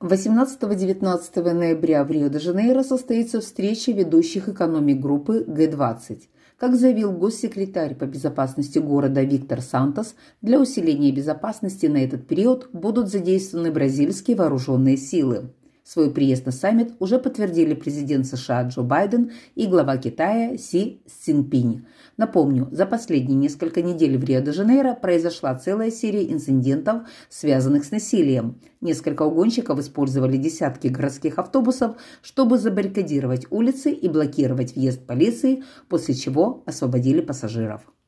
18-19 ноября в Рио-де-Жанейро состоится встреча ведущих экономик группы Г-20. Как заявил госсекретарь по безопасности города Виктор Сантос, для усиления безопасности на этот период будут задействованы бразильские вооруженные силы. Свой приезд на саммит уже подтвердили президент США Джо Байден и глава Китая Си Цзиньпинь. Напомню, за последние несколько недель в Рио-де-Жанейро произошла целая серия инцидентов, связанных с насилием. Несколько угонщиков использовали десятки городских автобусов, чтобы забаррикадировать улицы и блокировать въезд полиции, после чего освободили пассажиров.